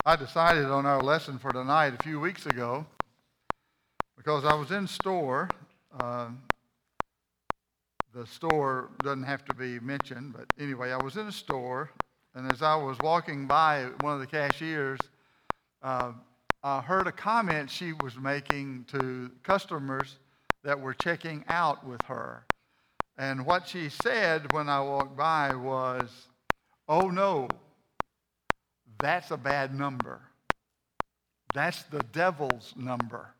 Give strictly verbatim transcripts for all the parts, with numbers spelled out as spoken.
I decided on our lesson for tonight a few weeks ago because I was in store. Uh, the store doesn't have to be mentioned, but anyway, I was in a store, and as I was walking by one of the cashiers, uh, I heard a comment she was making to customers that were checking out with her. And what she said when I walked by was, "Oh no, that's a bad number. That's the devil's number.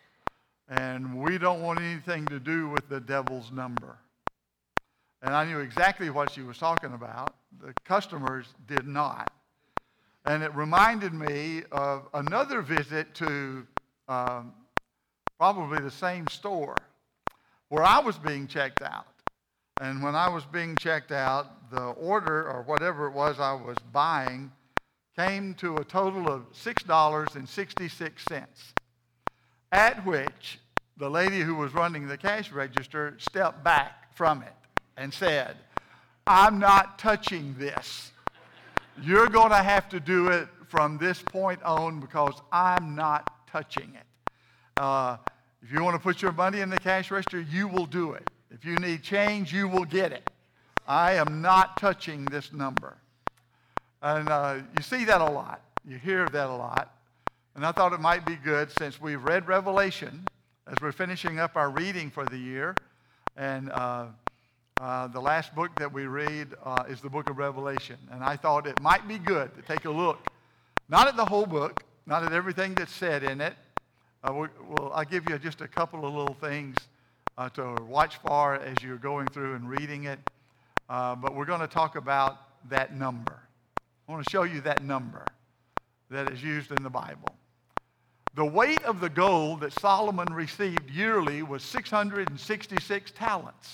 And we don't want anything to do with the devil's number." And I knew exactly what she was talking about. The customers did not. And it reminded me of another visit to um, probably the same store where I was being checked out. And when I was being checked out, the order or whatever it was I was buying came to a total of six dollars and sixty-six cents, at which the lady who was running the cash register stepped back from it and said, "I'm not touching this. You're going to have to do it from this point on because I'm not touching it. Uh, if you want to put your money in the cash register, you will do it. If you need change, you will get it. I am not touching this number." And uh, you see that a lot. You hear that a lot. And I thought it might be good, since we've read Revelation, as we're finishing up our reading for the year. And uh, uh, the last book that we read uh, is the book of Revelation. And I thought it might be good to take a look, not at the whole book, not at everything that's said in it. Uh, we, well, I'll give you just a couple of little things uh, to watch for as you're going through and reading it. Uh, but we're going to talk about that number. I want to show you that number that is used in the Bible. The weight of the gold that Solomon received yearly was six hundred sixty-six talents.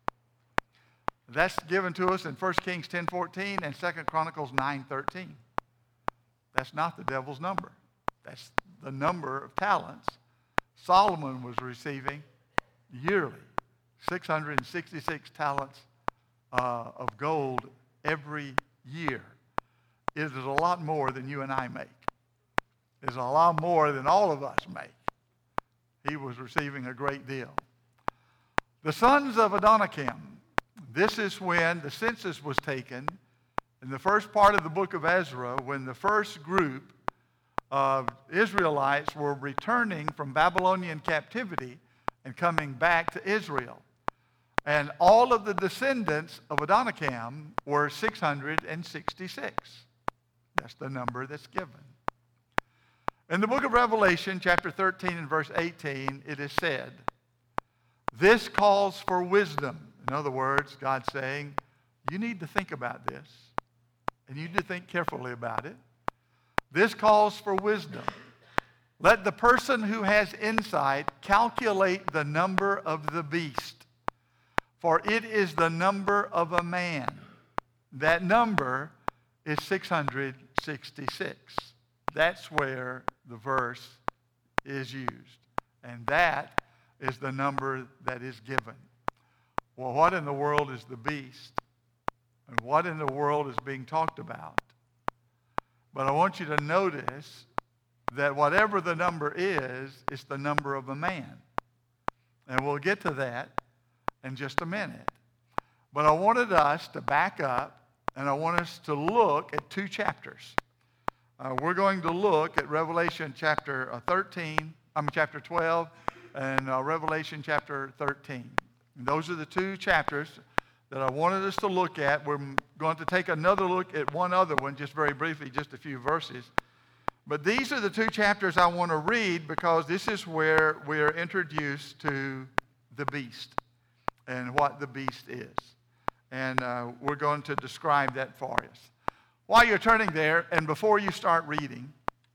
That's given to us in First Kings ten fourteen and Second Chronicles nine thirteen. That's not the devil's number. That's the number of talents Solomon was receiving yearly. six hundred sixty-six talents uh, of gold every year. It is a lot more than you and I make. It's a lot more than all of us make. He was receiving a great deal. The sons of Adonijam. This is when the census was taken in the first part of the book of Ezra, when the first group of Israelites were returning from Babylonian captivity and coming back to Israel. And all of the descendants of Adonijam were six hundred sixty-six. That's the number that's given. In the book of Revelation, chapter thirteen and verse eighteen, it is said, "This calls for wisdom." In other words, God's saying, you need to think about this, and you need to think carefully about it. "This calls for wisdom. Let the person who has insight calculate the number of the beast, for it is the number of a man." That number is six hundred sixty-six. That's where the verse is used. And that is the number that is given. Well, what in the world is the beast? And what in the world is being talked about? But I want you to notice that whatever the number is, it's the number of a man. And we'll get to that in just a minute. But I wanted us to back up, and I want us to look at two chapters. Uh, we're going to look at Revelation chapter thirteen, I mean chapter twelve, and uh, Revelation chapter thirteen. And those are the two chapters that I wanted us to look at. We're going to take another look at one other one, just very briefly, just a few verses. But these are the two chapters I want to read because this is where we're introduced to the beast and what the beast is. And uh, we're going to describe that for us. While you're turning there, and before you start reading,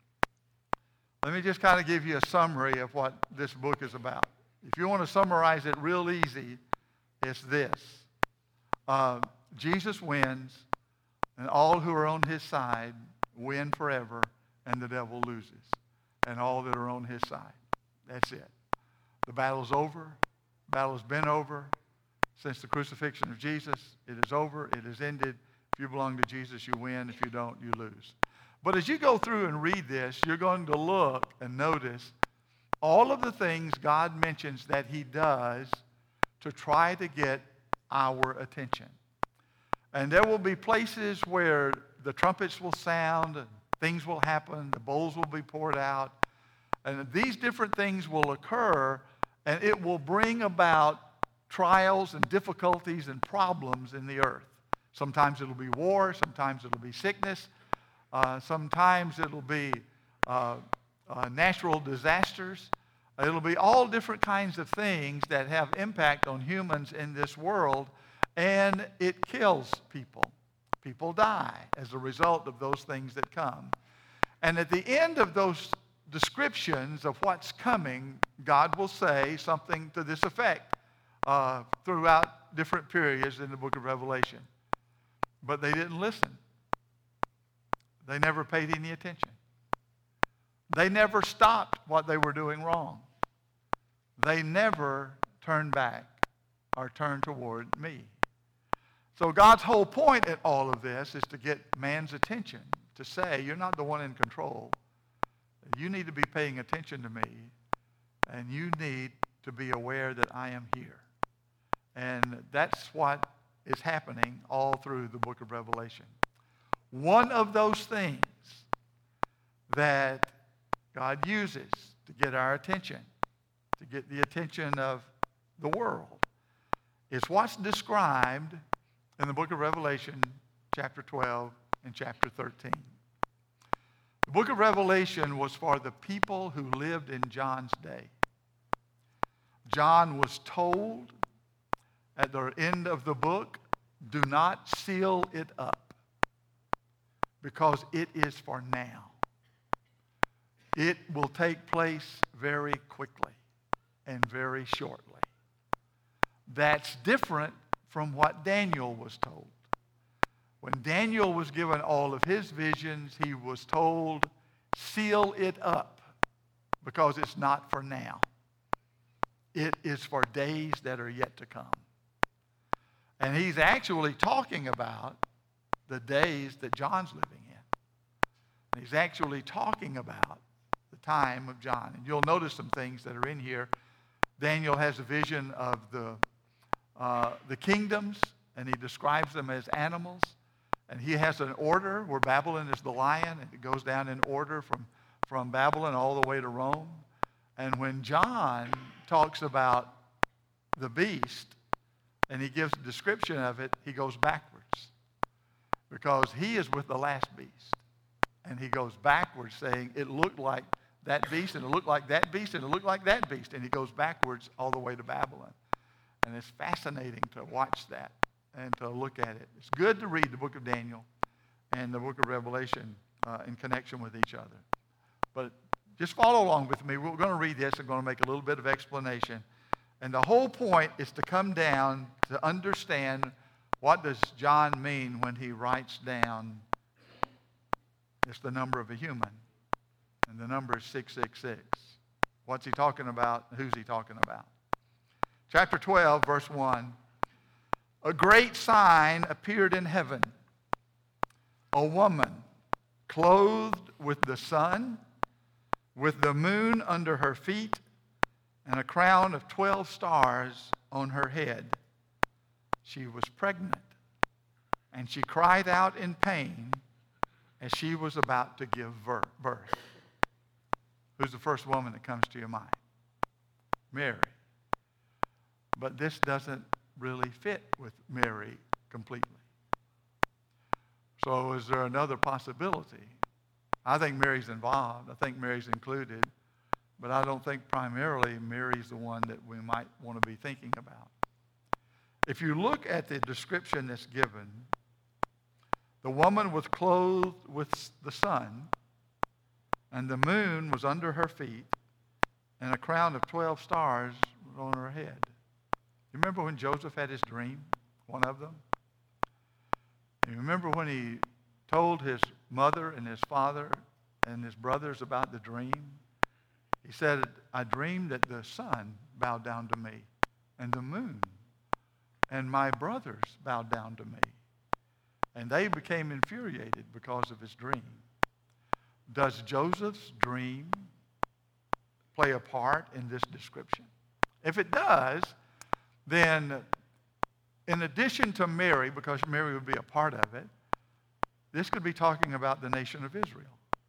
let me just kind of give you a summary of what this book is about. If you want to summarize it real easy, it's this. Uh, Jesus wins, and all who are on his side win forever, and the devil loses, and all that are on his side. That's it. The battle's over. The battle's been over. Since the crucifixion of Jesus, it is over. It is ended. If you belong to Jesus, you win. If you don't, you lose. But as you go through and read this, you're going to look and notice all of the things God mentions that he does to try to get our attention. And there will be places where the trumpets will sound and things will happen, the bowls will be poured out, and these different things will occur, and it will bring about trials and difficulties and problems in the earth. Sometimes it'll be war, sometimes it'll be sickness, uh, sometimes it'll be uh, uh, natural disasters. It'll be all different kinds of things that have impact on humans in this world, and it kills people. People die as a result of those things that come. And at the end of those descriptions of what's coming, God will say something to this effect uh, throughout different periods in the book of Revelation. But they didn't listen. They never paid any attention. They never stopped what they were doing wrong. They never turned back or turned toward me. So God's whole point in all of this is to get man's attention, to say, you're not the one in control. You need to be paying attention to me, and you need to be aware that I am here. And that's what is happening all through the book of Revelation. One of those things that God uses to get our attention, to get the attention of the world, is what's described in the book of Revelation, chapter twelve and chapter thirteen. The book of Revelation was for the people who lived in John's day. John was told at the end of the book, do not seal it up, because it is for now. It will take place very quickly and very shortly. That's different from what Daniel was told. When Daniel was given all of his visions, he was told, seal it up, because it's not for now. It is for days that are yet to come. And he's actually talking about the days that John's living in. And he's actually talking about the time of John. And you'll notice some things that are in here. Daniel has a vision of the, uh, the kingdoms, and he describes them as animals. And he has an order where Babylon is the lion, and it goes down in order from, from Babylon all the way to Rome. And when John talks about the beast, and he gives a description of it, he goes backwards, because he is with the last beast. And he goes backwards, saying it looked like that beast, and it looked like that beast, and it looked like that beast. And he goes backwards all the way to Babylon. And it's fascinating to watch that and to look at it. It's good to read the book of Daniel and the book of Revelation uh, in connection with each other. But just follow along with me. We're going to read this. I'm going to make a little bit of explanation. And the whole point is to come down to understand, what does John mean when he writes down it's the number of a human, and the number is six six six. What's he talking about? Who's he talking about? Chapter twelve, verse one. A great sign appeared in heaven. A woman clothed with the sun, with the moon under her feet, and a crown of twelve stars on her head. She was pregnant, and she cried out in pain as she was about to give birth. Who's the first woman that comes to your mind? Mary. But this doesn't really fit with Mary completely. So is there another possibility? I think Mary's involved. I think Mary's included. But I don't think primarily Mary's the one that we might want to be thinking about. If you look at the description that's given, the woman was clothed with the sun, and the moon was under her feet, and a crown of twelve stars was on her head. You remember when Joseph had his dream, one of them? You remember when he told his mother and his father and his brothers about the dream? He said, I dreamed that the sun bowed down to me, and the moon, and my brothers bowed down to me. And they became infuriated because of his dream. Does Joseph's dream play a part in this description? If it does, then in addition to Mary, because Mary would be a part of it, this could be talking about the nation of Israel.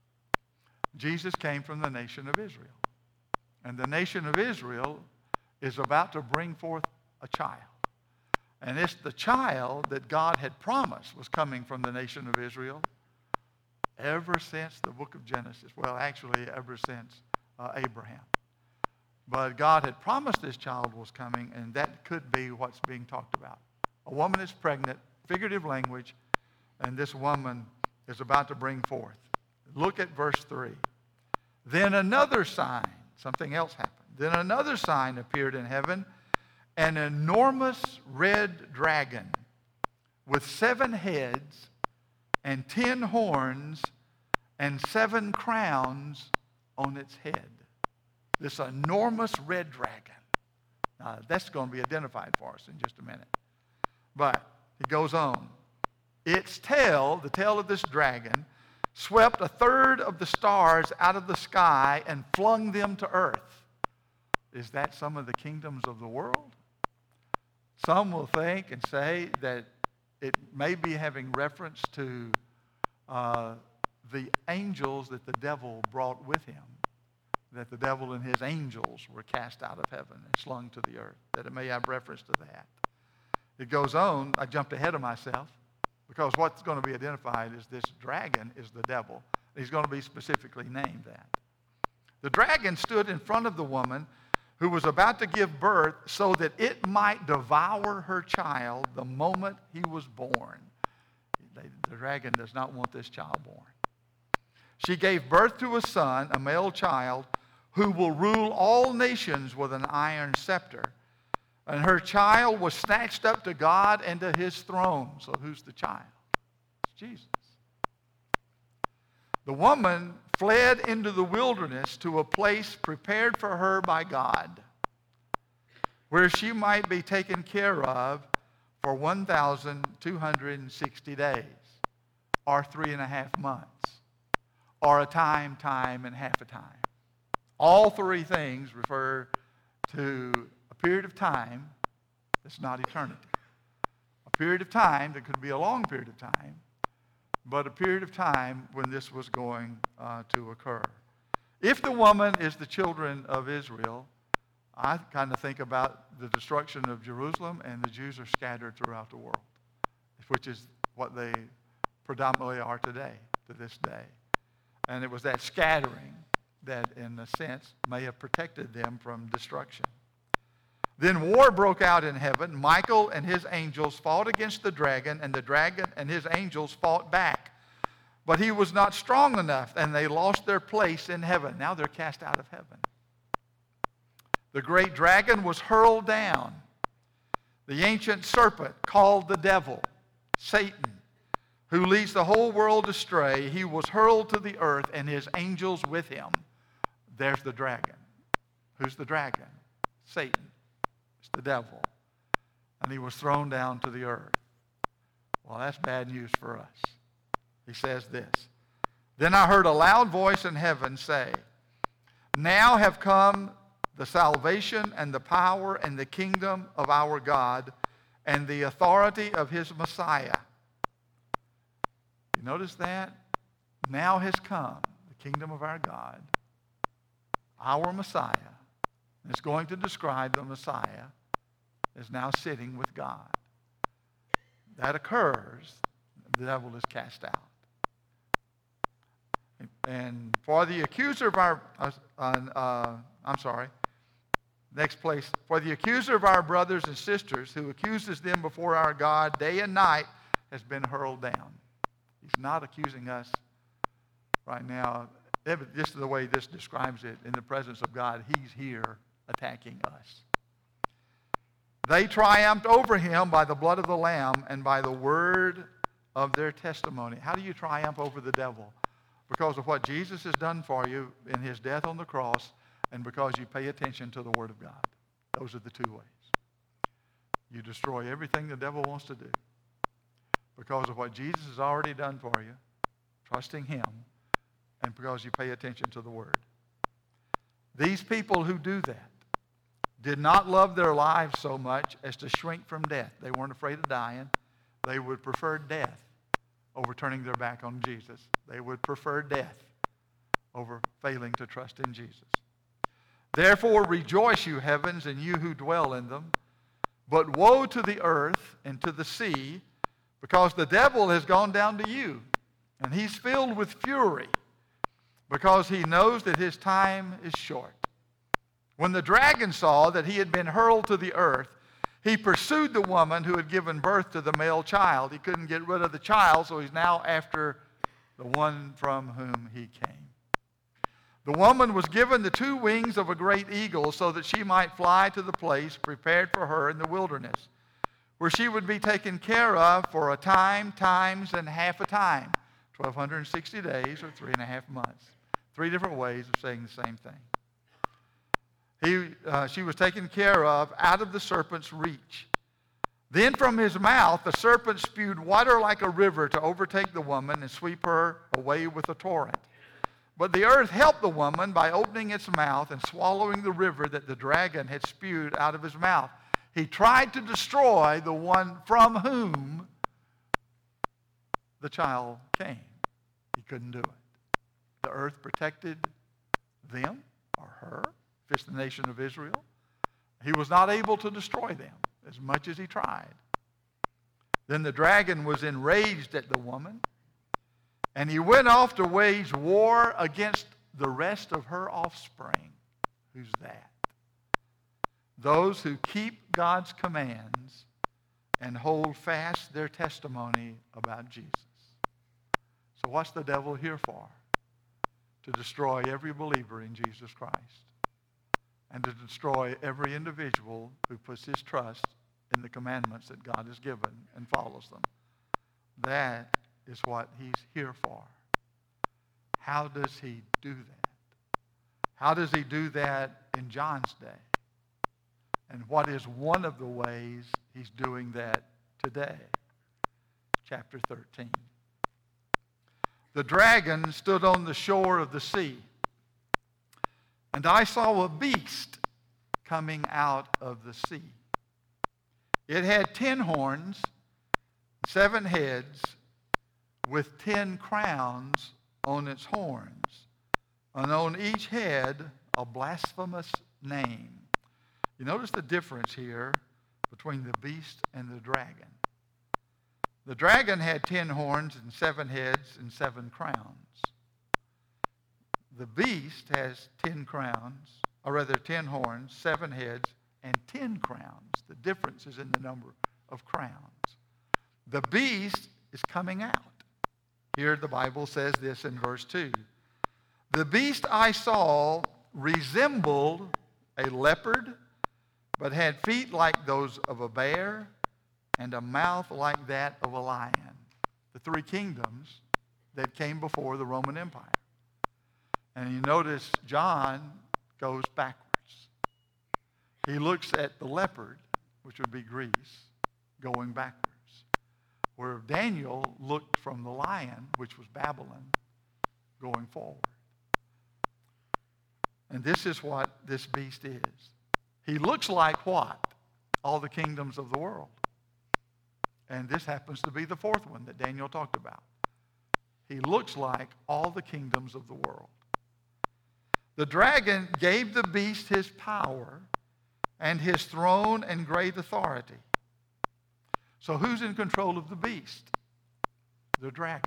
Jesus came from the nation of Israel. And the nation of Israel is about to bring forth a child. And it's the child that God had promised was coming from the nation of Israel ever since the book of Genesis. Well, actually, ever since uh, Abraham. But God had promised this child was coming, and that could be what's being talked about. A woman is pregnant, figurative language, and this woman is about to bring forth. Look at verse three. Then another sign, something else happened. Then another sign appeared in heaven, an enormous red dragon with seven heads and ten horns and seven crowns on its head. This enormous red dragon. Now, that's going to be identified for us in just a minute. But he goes on. Its tail, the tail of this dragon, swept a third of the stars out of the sky and flung them to earth. Is that some of the kingdoms of the world? Some will think and say that it may be having reference to uh, the angels that the devil brought with him, that the devil and his angels were cast out of heaven and slung to the earth, that it may have reference to that. It goes on. I jumped ahead of myself because what's going to be identified is this dragon is the devil. He's going to be specifically named that. The dragon stood in front of the woman who was about to give birth so that it might devour her child the moment he was born. The dragon does not want this child born. She gave birth to a son, a male child, who will rule all nations with an iron scepter. And her child was snatched up to God and to his throne. So who's the child? It's Jesus. The woman fled into the wilderness to a place prepared for her by God, where she might be taken care of for one thousand two hundred sixty days, or three and a half months, or a time, time, and half a time. All three things refer to a period of time that's not eternity. A period of time that could be a long period of time, but a period of time when this was going uh, to occur. If the woman is the children of Israel, I kind of think about the destruction of Jerusalem, and the Jews are scattered throughout the world, which is what they predominantly are today, to this day. And it was that scattering that, in a sense, may have protected them from destruction. Then war broke out in heaven. Michael and his angels fought against the dragon, and the dragon and his angels fought back. But he was not strong enough, and they lost their place in heaven. Now they're cast out of heaven. The great dragon was hurled down. The ancient serpent, called the devil, Satan, who leads the whole world astray, he was hurled to the earth, and his angels with him. There's the dragon. Who's the dragon? Satan. It's the devil. And he was thrown down to the earth. Well, that's bad news for us. He says this. Then I heard a loud voice in heaven say, now have come the salvation and the power and the kingdom of our God and the authority of his Messiah. You notice that? Now has come the kingdom of our God, our Messiah. It's going to describe the Messiah as now sitting with God. That occurs, the devil is cast out. And for the accuser of our, uh, uh, I'm sorry, next place, for the accuser of our brothers and sisters who accuses them before our God day and night has been hurled down. He's not accusing us right now. This is the way this describes it. In the presence of God, he's here attacking us. They triumphed over him by the blood of the Lamb and by the word of their testimony. How do you triumph over the devil? Because of what Jesus has done for you in his death on the cross, and because you pay attention to the word of God. Those are the two ways. You destroy everything the devil wants to do because of what Jesus has already done for you, trusting him, and because you pay attention to the Word. These people who do that did not love their lives so much as to shrink from death. They weren't afraid of dying. They would prefer death over turning their back on Jesus. They would prefer death over failing to trust in Jesus. Therefore rejoice, you heavens, and you who dwell in them. But woe to the earth and to the sea, because the devil has gone down to you, and he's filled with fury, because he knows that his time is short. When the dragon saw that he had been hurled to the earth, he pursued the woman who had given birth to the male child. He couldn't get rid of the child, so he's now after the one from whom he came. The woman was given the two wings of a great eagle so that she might fly to the place prepared for her in the wilderness, where she would be taken care of for a time, times, and half a time, twelve sixty days or three and a half months. Three different ways of saying the same thing. He, uh, she was taken care of out of the serpent's reach. Then from his mouth the serpent spewed water like a river to overtake the woman and sweep her away with a torrent. But the earth helped the woman by opening its mouth and swallowing the river that the dragon had spewed out of his mouth. He tried to destroy the one from whom the child came. He couldn't do it. The earth protected them or her, if it's the nation of Israel. He was not able to destroy them as much as he tried. Then the dragon was enraged at the woman, and he went off to wage war against the rest of her offspring. Who's that? Those who keep God's commands and hold fast their testimony about Jesus. So what's the devil here for? To destroy every believer in Jesus Christ, and to destroy every individual who puts his trust in the commandments that God has given and follows them. That is what he's here for. How does he do that? How does he do that in John's day? And what is one of the ways he's doing that today? Chapter thirteen. The dragon stood on the shore of the sea, and I saw a beast coming out of the sea. It had ten horns, seven heads, with ten crowns on its horns, and on each head a blasphemous name. You notice the difference here between the beast and the dragon. The dragon had ten horns and seven heads and seven crowns. The beast has ten crowns, or rather ten horns, seven heads, and ten crowns. The difference is in the number of crowns. The beast is coming out. Here the Bible says this in verse two. The beast I saw resembled a leopard, but had feet like those of a bear and a mouth like that of a lion. The three kingdoms that came before the Roman Empire. And you notice John goes backwards. He looks at the leopard, which would be Greece, going backwards. Where Daniel looked from the lion, which was Babylon, going forward. And this is what this beast is. He looks like what? All the kingdoms of the world. And this happens to be the fourth one that Daniel talked about. He looks like all the kingdoms of the world. The dragon gave the beast his power and his throne and great authority. So who's in control of the beast? The dragon.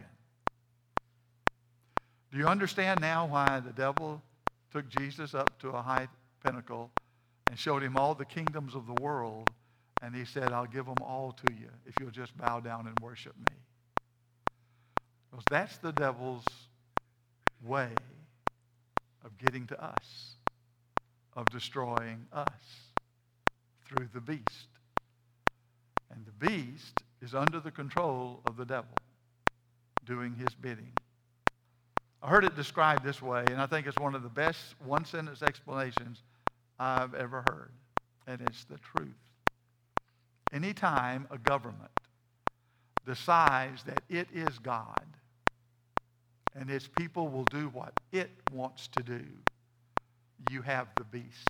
Do you understand now why the devil took Jesus up to a high pinnacle and showed him all the kingdoms of the world, and he said, I'll give them all to you if you'll just bow down and worship me? Because that's the devil's way of getting to us, of destroying us through the beast. And the beast is under the control of the devil, doing his bidding. I heard it described this way, and I think it's one of the best one-sentence explanations I've ever heard, and it's the truth. Anytime a government decides that it is God and its people will do what it wants to do. You have the beast.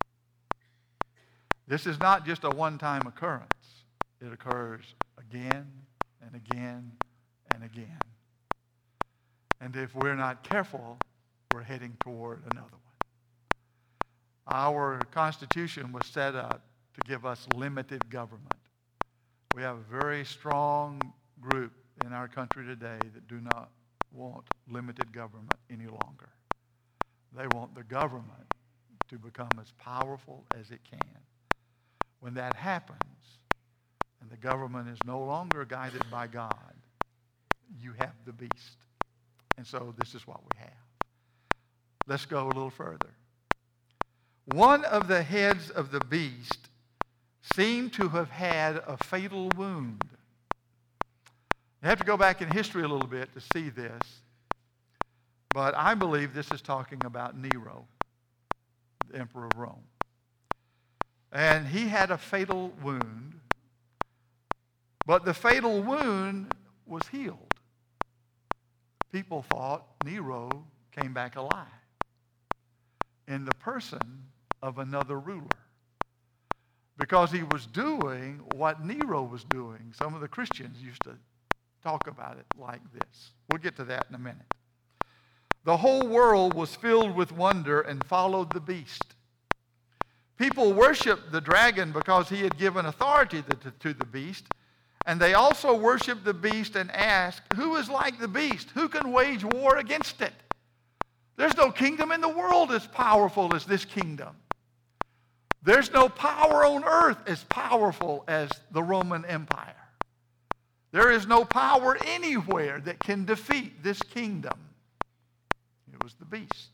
This is not just a one-time occurrence. It occurs again and again and again. And if we're not careful, we're heading toward another one. Our Constitution was set up to give us limited government. We have a very strong group in our country today that do not want limited government any longer. They want the government to become as powerful as it can. When that happens, and the government is no longer guided by God, you have the beast. And so this is what we have. Let's go a little further. One of the heads of the beast seemed to have had a fatal wound. You have to go back in history a little bit to see this. But I believe this is talking about Nero, the emperor of Rome. And he had a fatal wound. But the fatal wound was healed. People thought Nero came back alive in the person of another ruler, because he was doing what Nero was doing. Some of the Christians used to talk about it like this. We'll get to that in a minute. The whole world was filled with wonder and followed the beast. People worshiped the dragon because he had given authority to, to the beast. And they also worshiped the beast and asked, who is like the beast? Who can wage war against it? There's no kingdom in the world as powerful as this kingdom. There's no power on earth as powerful as the Roman Empire. There is no power anywhere that can defeat this kingdom. It was the beast.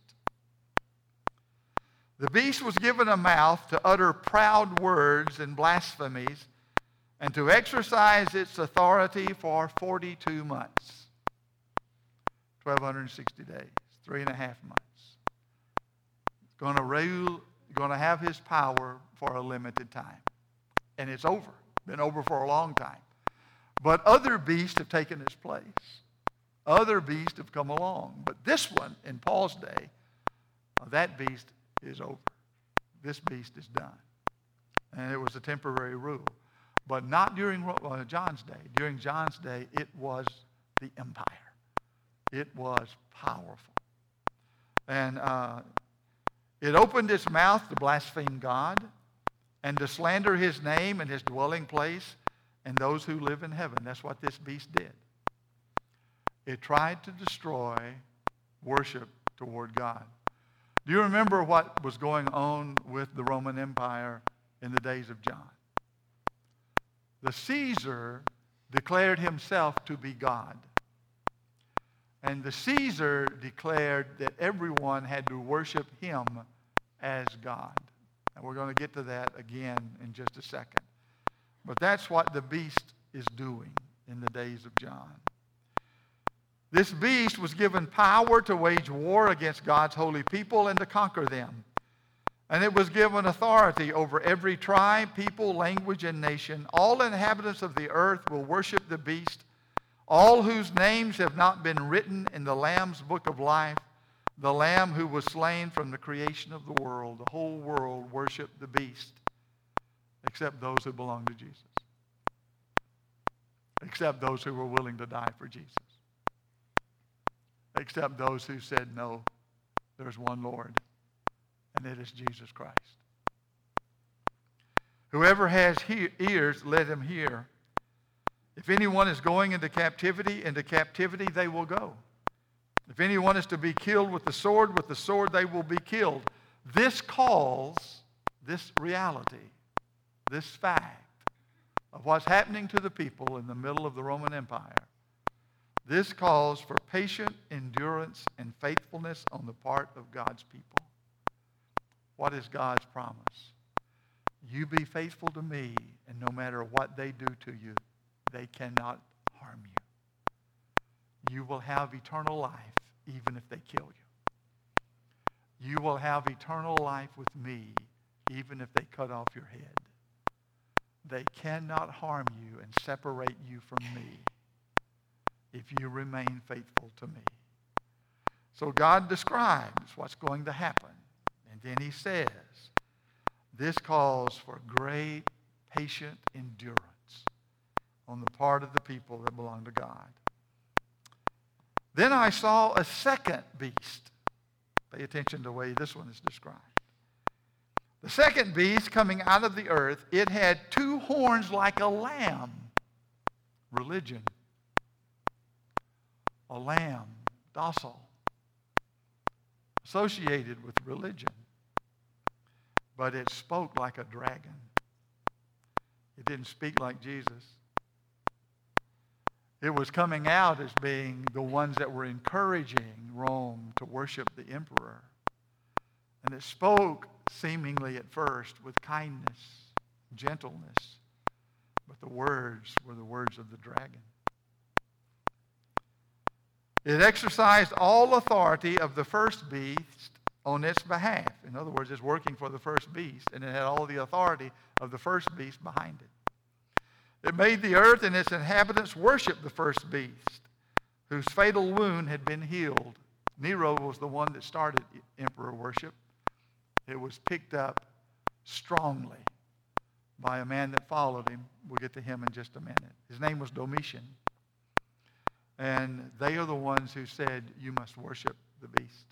The beast was given a mouth to utter proud words and blasphemies, and to exercise its authority for forty-two months. one thousand two hundred sixty days, three and a half months. It's going to rule, going to have his power for a limited time. And it's over. Been over for a long time. But other beasts have taken its place. Other beasts have come along. But this one, in Paul's day, uh, that beast is over. This beast is done. And it was a temporary rule. But not during uh, John's day. During John's day, it was the empire. It was powerful. And uh, it opened its mouth to blaspheme God and to slander his name and his dwelling place and those who live in heaven. That's what this beast did. It tried to destroy worship toward God. Do you remember what was going on with the Roman Empire in the days of John? The Caesar declared himself to be God. And the Caesar declared that everyone had to worship him as God. And we're going to get to that again in just a second. But that's what the beast is doing in the days of John. This beast was given power to wage war against God's holy people and to conquer them. And it was given authority over every tribe, people, language, and nation. All inhabitants of the earth will worship the beast, all whose names have not been written in the Lamb's book of life, the Lamb who was slain from the creation of the world. The whole world worshiped the beast, except those who belong to Jesus, except those who were willing to die for Jesus, except those who said, no, there's one Lord, and it is Jesus Christ. Whoever has he- ears, let him hear. If anyone is going into captivity, into captivity they will go. If anyone is to be killed with the sword, with the sword they will be killed. This calls, this reality, this fact of what's happening to the people in the middle of the Roman Empire, this calls for patient endurance and faithfulness on the part of God's people. What is God's promise? You be faithful to me, and no matter what they do to you, they cannot harm you. You will have eternal life even if they kill you. You will have eternal life with me even if they cut off your head. They cannot harm you and separate you from me if you remain faithful to me. So God describes what's going to happen. And then he says, this calls for great patient endurance on the part of the people that belong to God. Then I saw a second beast. Pay attention to the way this one is described. The second beast coming out of the earth, it had two horns like a lamb. Religion. A lamb, docile, associated with religion. But it spoke like a dragon. It didn't speak like Jesus. It was coming out as being the ones that were encouraging Rome to worship the emperor. And it spoke seemingly at first with kindness, gentleness, but the words were the words of the dragon. It exercised all authority of the first beast on its behalf. In other words, it's working for the first beast, and it had all the authority of the first beast behind it. It made the earth and its inhabitants worship the first beast, whose fatal wound had been healed. Nero was the one that started emperor worship. It was picked up strongly by a man that followed him. We'll get to him in just a minute. His name was Domitian. And they are the ones who said, you must worship the beast.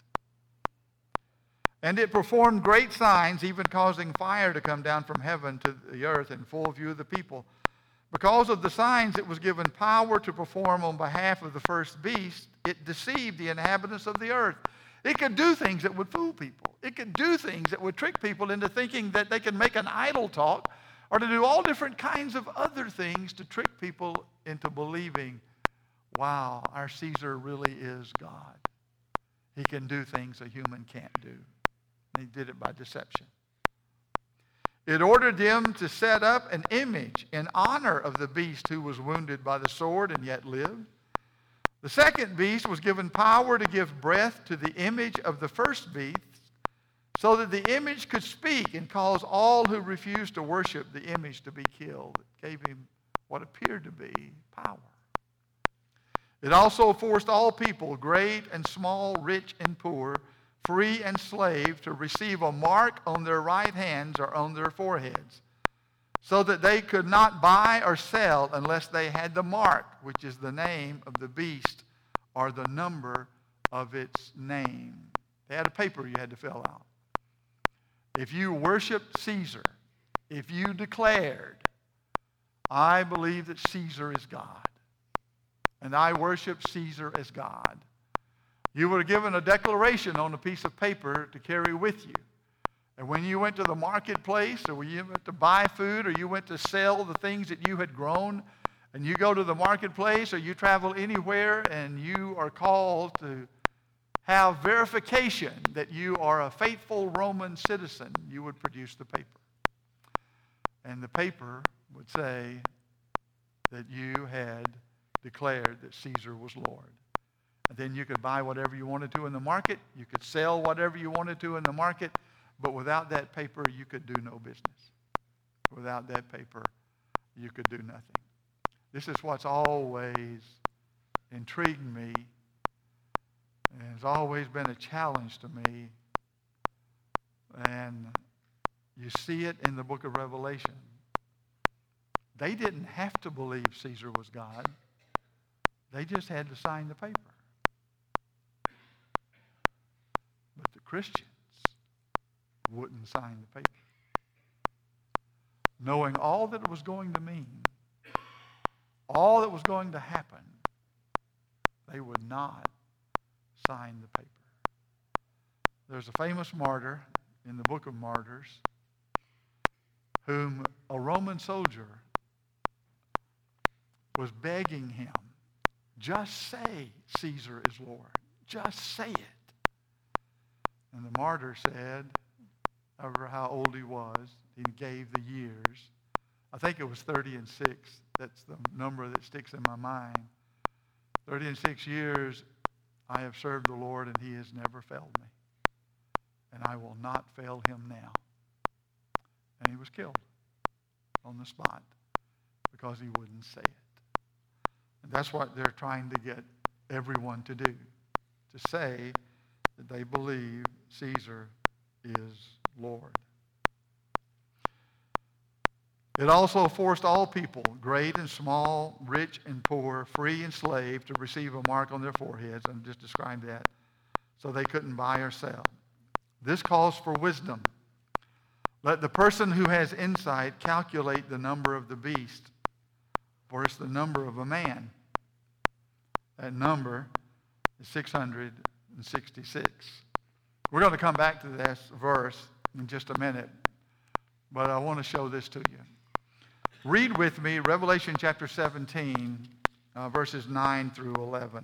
And it performed great signs, even causing fire to come down from heaven to the earth in full view of the people. Because of the signs it was given power to perform on behalf of the first beast, it deceived the inhabitants of the earth. It could do things that would fool people. It could do things that would trick people into thinking that they could make an idol talk, or to do all different kinds of other things to trick people into believing, wow, our Caesar really is God. He can do things a human can't do. And he did it by deception. It ordered them to set up an image in honor of the beast who was wounded by the sword and yet lived. The second beast was given power to give breath to the image of the first beast, so that the image could speak and cause all who refused to worship the image to be killed. It gave him what appeared to be power. It also forced all people, great and small, rich and poor, free and slave, to receive a mark on their right hands or on their foreheads, so that they could not buy or sell unless they had the mark, which is the name of the beast or the number of its name. They had a paper you had to fill out. If you worshiped Caesar, if you declared, I believe that Caesar is God, and I worship Caesar as God, you were given a declaration on a piece of paper to carry with you. And when you went to the marketplace, or when you went to buy food, or you went to sell the things that you had grown, and you go to the marketplace, or you travel anywhere, and you are called to have verification that you are a faithful Roman citizen, you would produce the paper. And the paper would say that you had declared that Caesar was Lord. And then you could buy whatever you wanted to in the market. You could sell whatever you wanted to in the market. But without that paper, you could do no business. Without that paper, you could do nothing. This is what's always intrigued me, and has always been a challenge to me. And you see it in the book of Revelation. They didn't have to believe Caesar was God. They just had to sign the paper. But the Christians wouldn't sign the paper. Knowing all that it was going to mean, all that was going to happen, they would not sign the paper. There's a famous martyr in the book of Martyrs whom a Roman soldier was begging him, just say Caesar is Lord. Just say it. And the martyr said, however how old he was, he gave the years. I think it was thirty and six. That's the number that sticks in my mind. thirty and six years I have served the Lord, and he has never failed me. And I will not fail him now. And he was killed on the spot because he wouldn't say it. And that's what they're trying to get everyone to do, to say that they believe Caesar is Lord. It also forced all people, great and small, rich and poor, free and slave, to receive a mark on their foreheads. I just described that. So they couldn't buy or sell. This calls for wisdom. Let the person who has insight calculate the number of the beast, for it's the number of a man. That number is six hundred sixty-six. We're going to come back to this verse in just a minute, but I want to show this to you. Read with me Revelation chapter seventeen, uh, verses nine through eleven.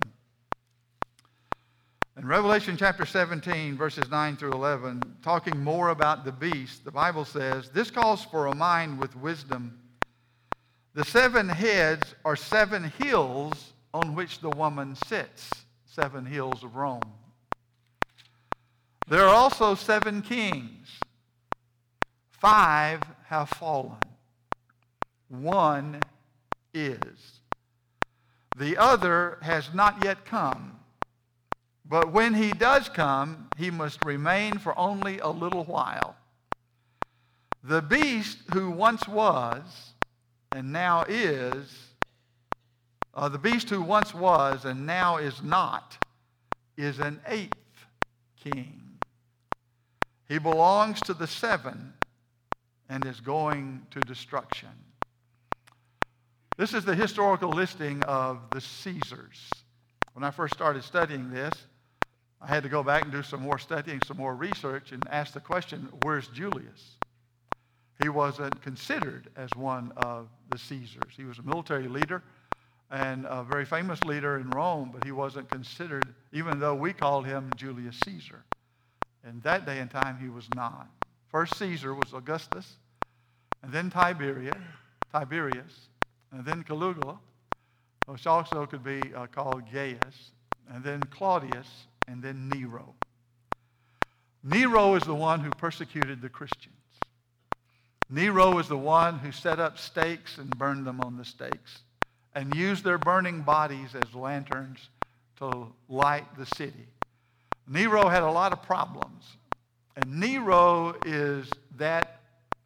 In Revelation chapter seventeen, verses nine through eleven, talking more about the beast, the Bible says, "This calls for a mind with wisdom. The seven heads are seven hills on which the woman sits," seven hills of Rome. "There are also seven kings. Five have fallen. One is. The other has not yet come. But when he does come, he must remain for only a little while. The beast who once was and now is, uh, the beast who once was and now is not, is an eighth king. He belongs to the seven and is going to destruction." This is the historical listing of the Caesars. When I first started studying this, I had to go back and do some more studying, some more research, and ask the question, where's Julius? He wasn't considered as one of the Caesars. He was a military leader and a very famous leader in Rome, but he wasn't considered, even though we called him Julius Caesar. In that day and time, he was not. First Caesar was Augustus, and then Tiberius, Tiberius, and then Caligula, which also could be uh, called Gaius, and then Claudius, and then Nero. Nero is the one who persecuted the Christians. Nero is the one who set up stakes and burned them on the stakes and used their burning bodies as lanterns to light the city. Nero had a lot of problems, and Nero is that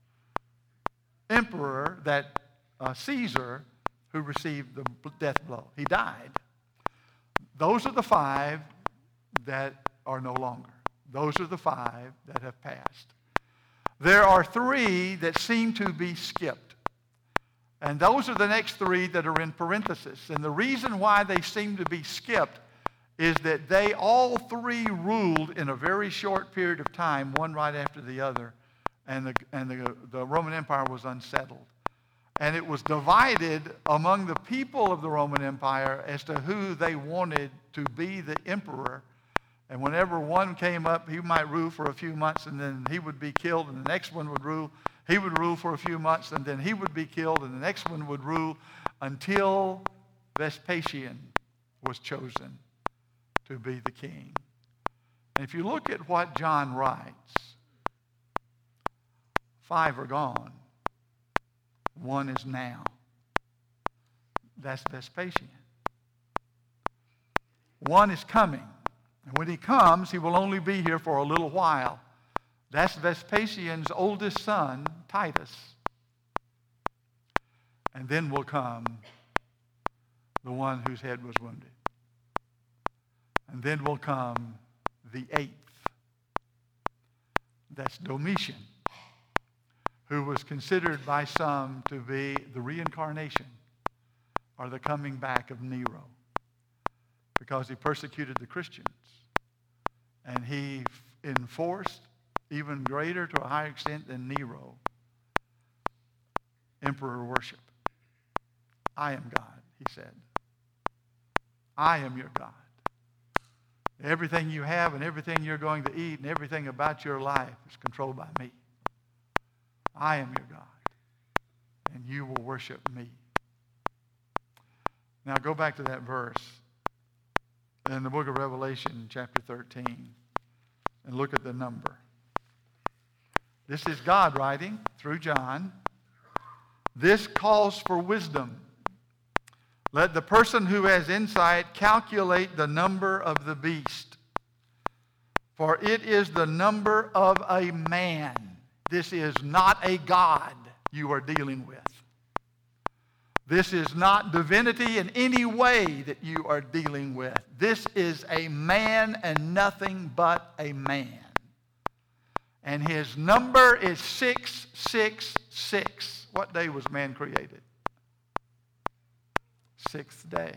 emperor, that uh, Caesar, who received the death blow. He died. Those are the five that are no longer. Those are the five that have passed. There are three that seem to be skipped. And those are the next three that are in parenthesis. And the reason why they seem to be skipped is that they all three ruled in a very short period of time, one right after the other, and the, and the, the Roman Empire was unsettled. And it was divided among the people of the Roman Empire as to who they wanted to be the emperor. And whenever one came up, he might rule for a few months, and then he would be killed, and the next one would rule. He would rule for a few months, and then he would be killed, and the next one would rule until Vespasian was chosen to be the king. And if you look at what John writes, five are gone. One is now. That's Vespasian. One is coming. And when he comes, he will only be here for a little while. That's Vespasian's oldest son, Titus. And then will come the one whose head was wounded. And then will come the eighth. That's Domitian, who was considered by some to be the reincarnation or the coming back of Nero, because he persecuted the Christians. And he enforced, even greater to a higher extent than Nero, emperor worship. I am God, he said. I am your God. Everything you have and everything you're going to eat and everything about your life is controlled by me. I am your God, and you will worship me. Now go back to that verse in the book of Revelation, chapter thirteen, and look at the number. This is God writing through John. This calls for wisdom. Let the person who has insight calculate the number of the beast, For it is the number of a man. This is not a God you are dealing with. This is not divinity in any way that you are dealing with. This is a man and nothing but a man. And his number is six six six. What day was man created? Sixth day.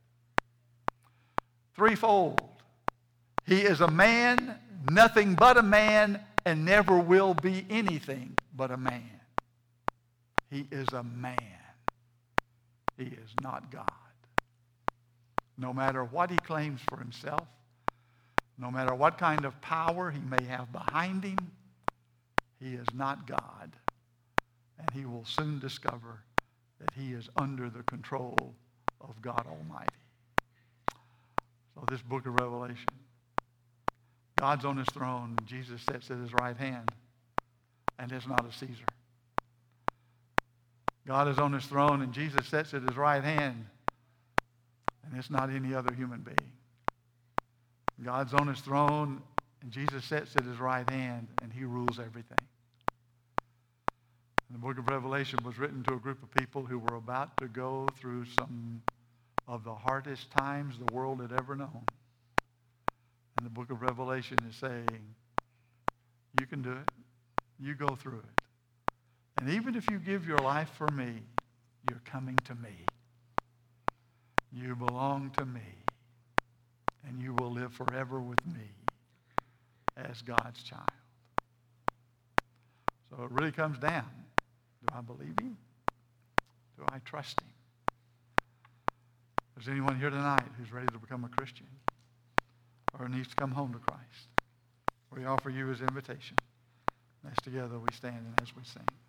Threefold. He is a man, nothing but a man, and never will be anything but a man. He is a man. He is not God. No matter what he claims for himself, no matter what kind of power he may have behind him, he is not God. And he will soon discover that he is under the control of God Almighty. So this book of Revelation, God's on his throne, and Jesus sits at his right hand, and it's not a Caesar. God is on his throne, and Jesus sits at his right hand, and it's not any other human being. God's on his throne, and Jesus sits at his right hand, and he rules everything. And the book of Revelation was written to a group of people who were about to go through some of the hardest times the world had ever known. And the book of Revelation is saying, you can do it. You go through it. And even if you give your life for me, you're coming to me. You belong to me. And you will live forever with me as God's child. So it really comes down. Do I believe him? Do I trust him? Is there anyone here tonight who's ready to become a Christian or needs to come home to Christ? We offer you his invitation. As together we stand and as we sing.